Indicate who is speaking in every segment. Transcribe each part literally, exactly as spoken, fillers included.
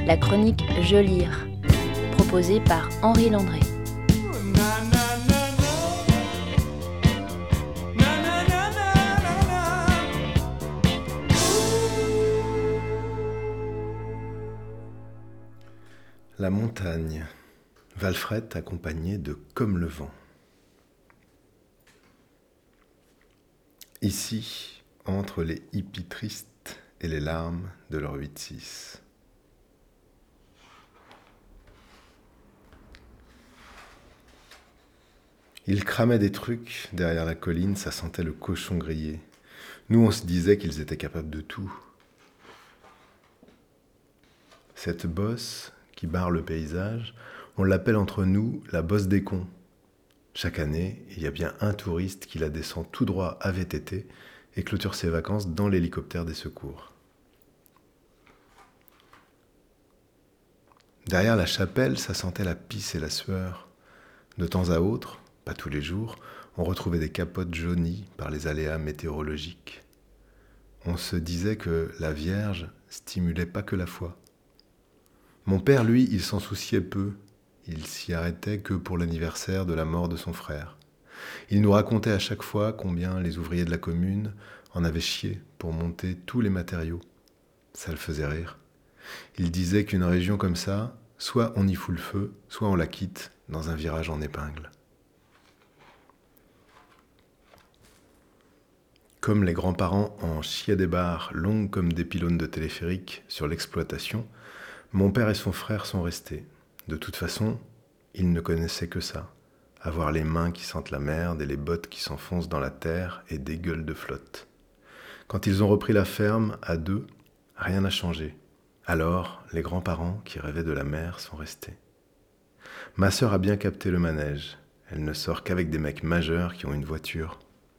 Speaker 1: la chronique Je lire, proposée par Henri Landré.
Speaker 2: La montagne, Walfret accompagné de Comme le vent. Ici, entre les hippies tristes et les larmes de leur huit six. Ils cramaient des trucs derrière la colline, ça sentait le cochon grillé. Nous, on se disait qu'ils étaient capables de tout. Cette bosse qui barre le paysage, on l'appelle entre nous la bosse des cons. Chaque année, il y a bien un touriste qui la descend tout droit à V T T et clôture ses vacances dans l'hélicoptère des secours. Derrière la chapelle, ça sentait la pisse et la sueur. De temps à autre, pas tous les jours, on retrouvait des capotes jaunies par les aléas météorologiques. On se disait que la Vierge stimulait pas que la foi. Mon père, lui, il s'en souciait peu. Il s'y arrêtait que pour l'anniversaire de la mort de son frère. Il nous racontait à chaque fois combien les ouvriers de la commune en avaient chié pour monter tous les matériaux. Ça le faisait rire. Il disait qu'une région comme ça, soit on y fout le feu, soit on la quitte dans un virage en épingle. Comme les grands-parents en chiaient des barres longues comme des pylônes de téléphérique sur l'exploitation, mon père et son frère sont restés. De toute façon, ils ne connaissaient que ça. Avoir les mains qui sentent la merde et les bottes qui s'enfoncent dans la terre et des gueules de flotte. Quand ils ont repris la ferme, à deux, rien n'a changé. Alors, les grands-parents qui rêvaient de la mer sont restés. Ma sœur a bien capté le manège. Elle ne sort qu'avec des mecs majeurs qui ont une voiture.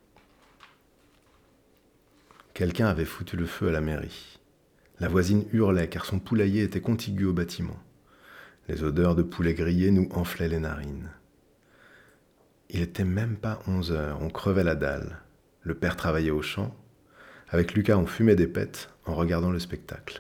Speaker 2: Quelqu'un avait foutu le feu à la mairie. La voisine hurlait car son poulailler était contigu au bâtiment. Les odeurs de poulet grillé nous enflaient les narines. Il était même pas onze heures, on crevait la dalle. Le père travaillait au champ. Avec Lucas, on fumait des pètes en regardant le spectacle.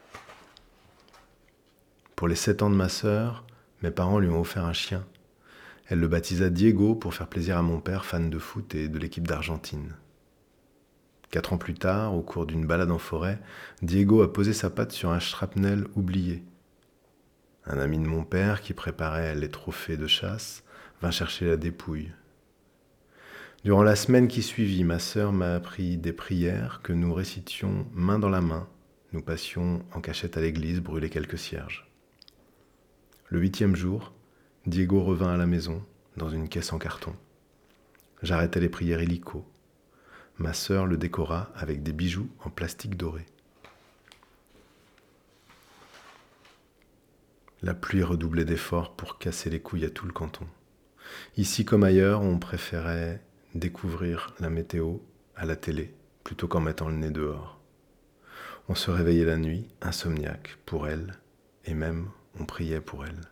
Speaker 2: Pour les sept ans de ma sœur, mes parents lui ont offert un chien. Elle le baptisa Diego pour faire plaisir à mon père, fan de foot et de l'équipe d'Argentine. Quatre ans plus tard, au cours d'une balade en forêt, Diego a posé sa patte sur un shrapnel oublié. Un ami de mon père, qui préparait les trophées de chasse, vint chercher la dépouille. Durant la semaine qui suivit, ma sœur m'a appris des prières que nous récitions main dans la main. Nous passions en cachette à l'église brûler quelques cierges. Le huitième jour, Diego revint à la maison, dans une caisse en carton. J'arrêtai les prières illico. Ma sœur le décora avec des bijoux en plastique doré. La pluie redoublait d'efforts pour casser les couilles à tout le canton. Ici comme ailleurs, on préférait découvrir la météo à la télé plutôt qu'en mettant le nez dehors. On se réveillait la nuit, insomniaque, pour elle, et même on priait pour elle.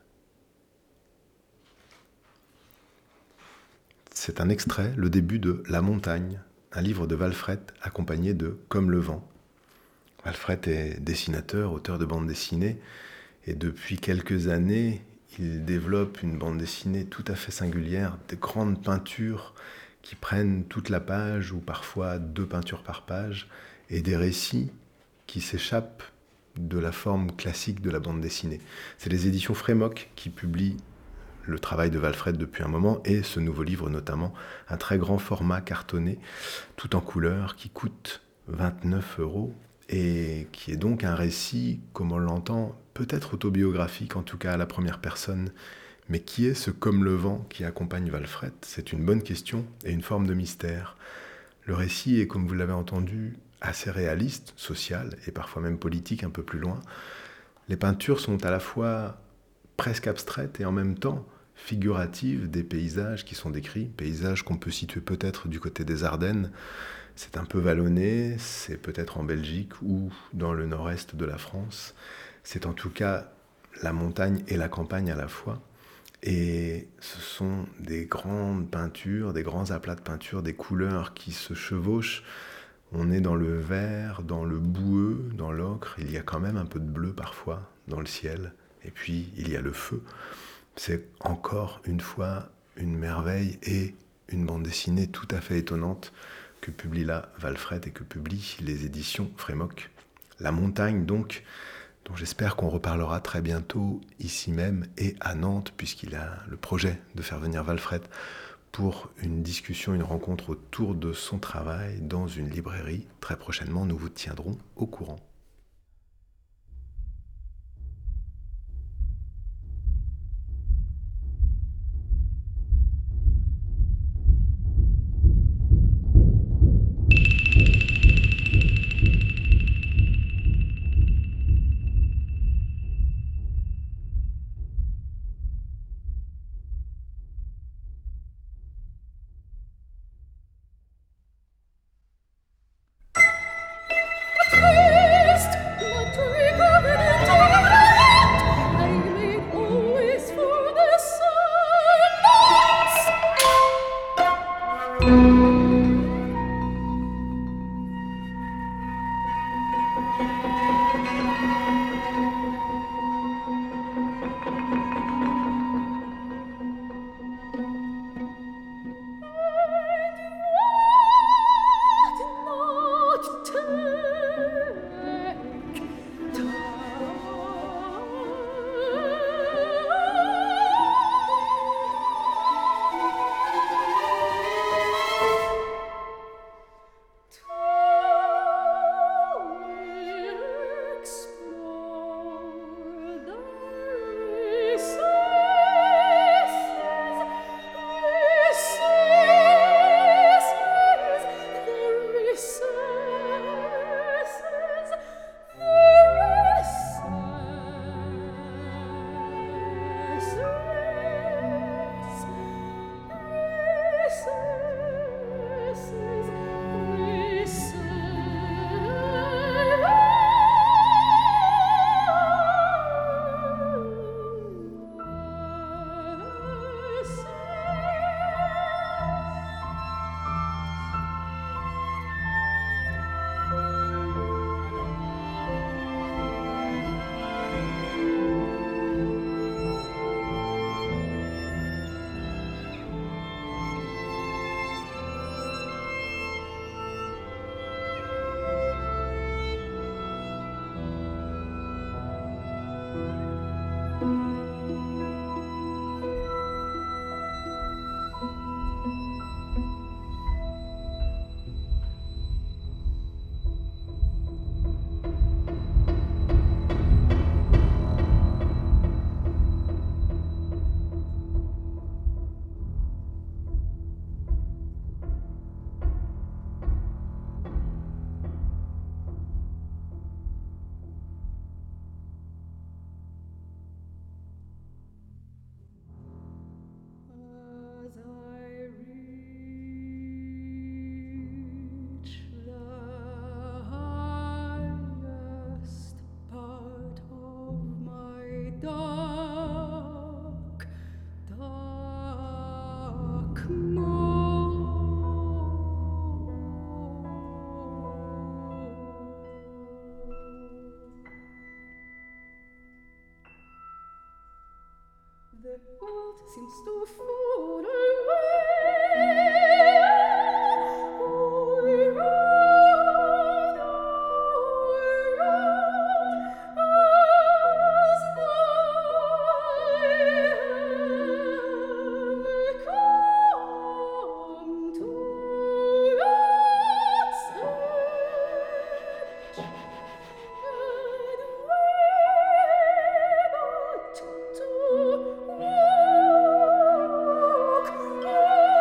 Speaker 2: C'est un extrait, le début de La montagne, un livre de Walfret accompagné de Comme le vent. Walfret est dessinateur, auteur de bande dessinée, et depuis quelques années, il développe une bande dessinée tout à fait singulière, de grandes peintures qui prennent toute la page, ou parfois deux peintures par page, et des récits qui s'échappent de la forme classique de la bande dessinée. C'est les éditions Frémoc qui publient le travail de Walfret depuis un moment, et ce nouveau livre notamment, un très grand format cartonné, tout en couleur, qui coûte vingt-neuf euros, et qui est donc un récit, comme on l'entend, peut-être autobiographique, en tout cas à la première personne. Mais qui est ce Comme le vent qui accompagne Walfret ? C'est une bonne question et une forme de mystère. Le récit est, comme vous l'avez entendu, assez réaliste, social et parfois même politique un peu plus loin. Les peintures sont à la fois presque abstraites et en même temps figuratives des paysages qui sont décrits, paysages qu'on peut situer peut-être du côté des Ardennes. C'est un peu vallonné, c'est peut-être en Belgique ou dans le nord-est de la France. C'est en tout cas la montagne et la campagne à la fois. Et ce sont des grandes peintures, des grands aplats de peinture, des couleurs qui se chevauchent. On est dans le vert, dans le boueux, dans l'ocre. Il y a quand même un peu de bleu parfois dans le ciel. Et puis, il y a le feu. C'est encore une fois une merveille et une bande dessinée tout à fait étonnante que publie là Valfred et que publient les éditions Frémoc. La montagne, donc, dont j'espère qu'on reparlera très bientôt ici même et à Nantes, puisqu'il a le projet de faire venir Valfred pour une discussion, une rencontre autour de son travail dans une librairie. Très prochainement, nous vous tiendrons au courant.
Speaker 3: The world seems to fall away. We run, we run, as I have come to God's edge, and we're but to walk.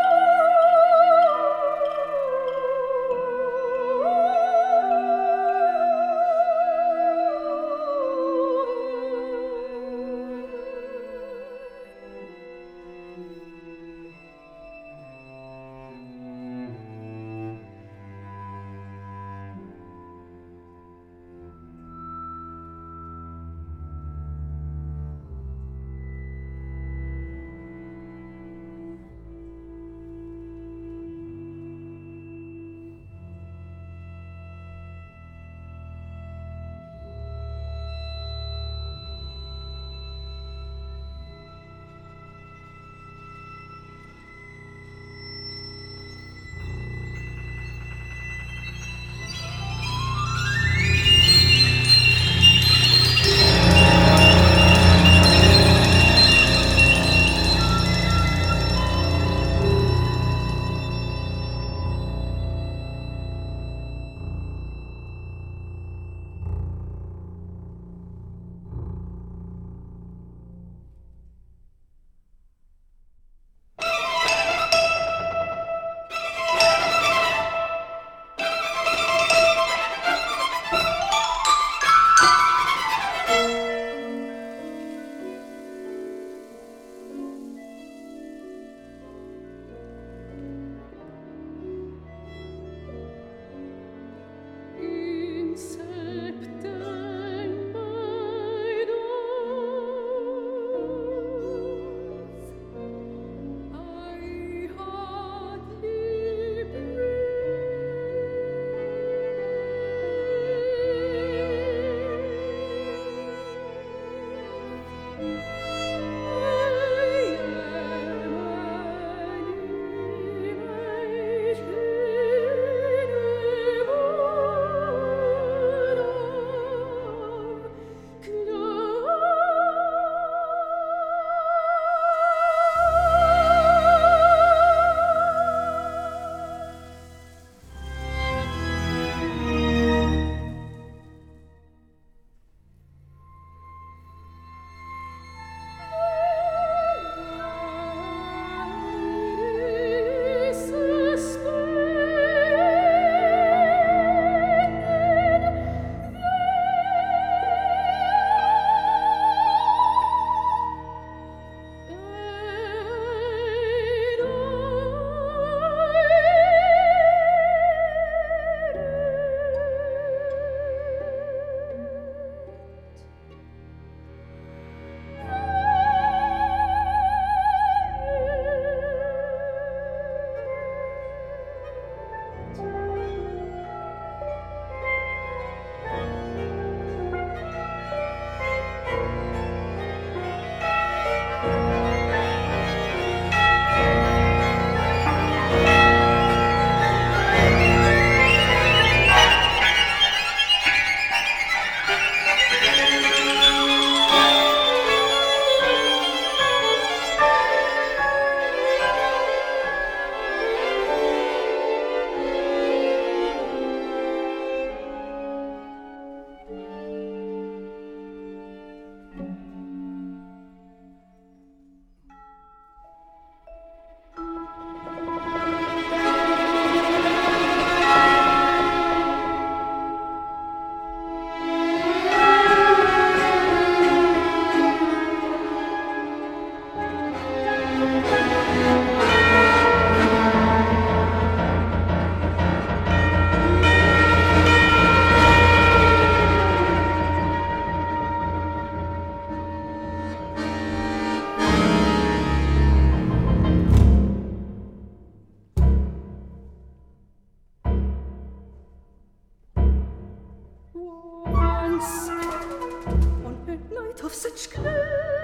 Speaker 3: night of such clear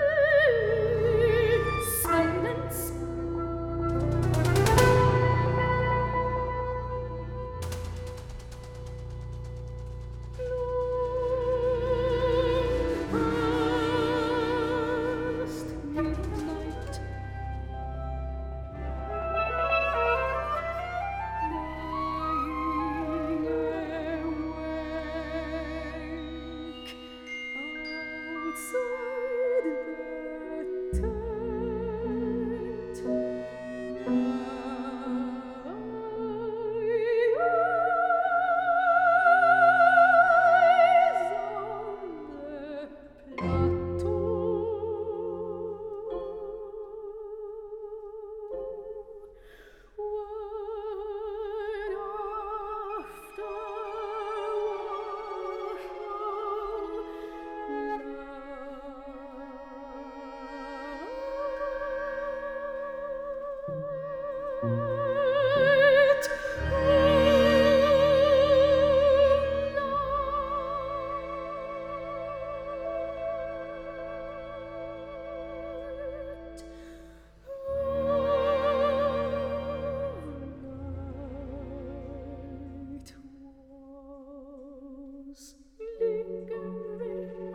Speaker 3: silence. Past midnight, lying awake outside the tent, eyes on the plateau. Word after word, night was lingering.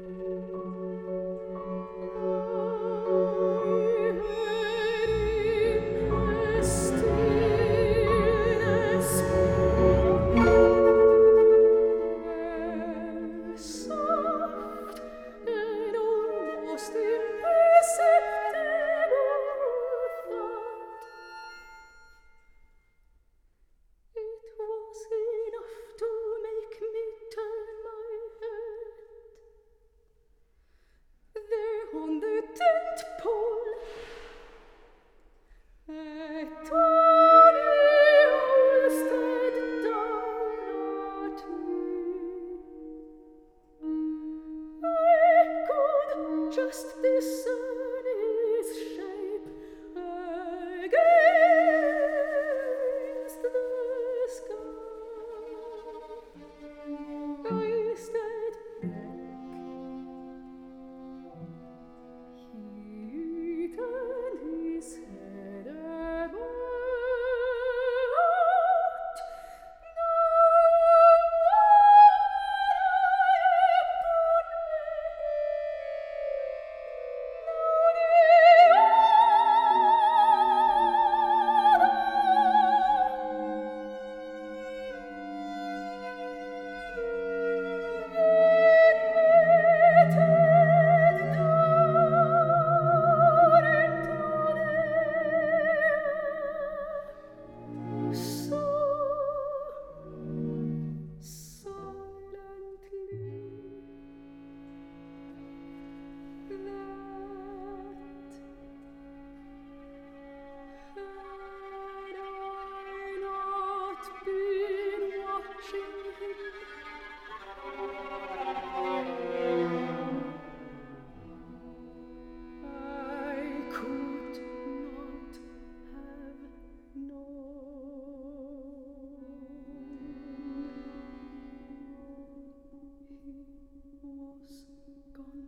Speaker 3: Soft and almost imperceptible thought. It was enough to make me turn my head. There on the tent pole, a tiny owl stared down at me. I could just discern his shape against the sky. I stayed back. He turned his head about. No So silently that had I not been watching him, I could not have known. He was gone.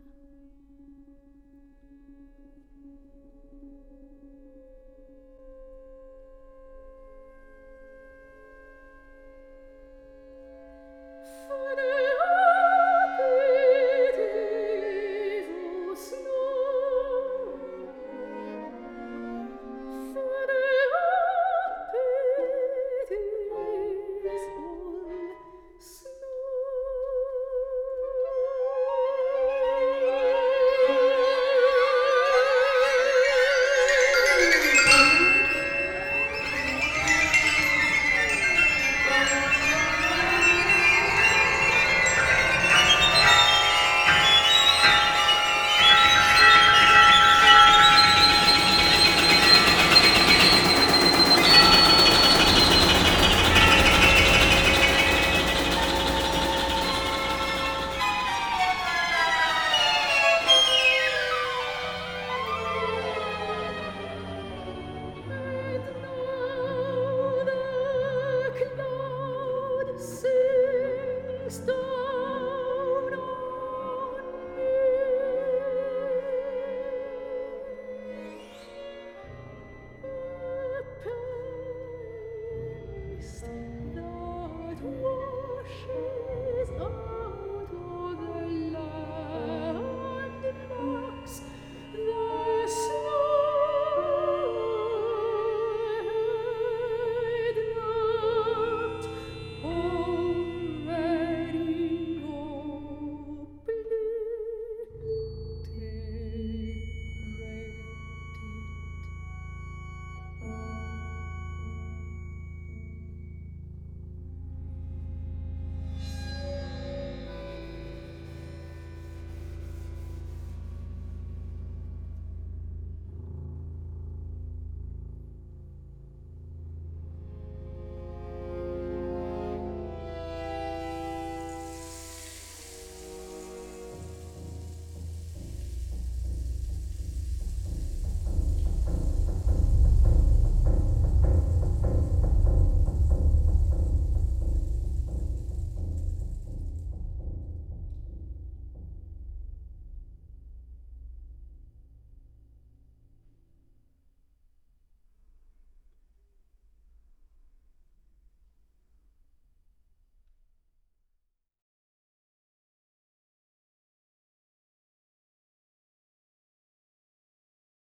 Speaker 3: For the pitiful snow, for the pitiful snow.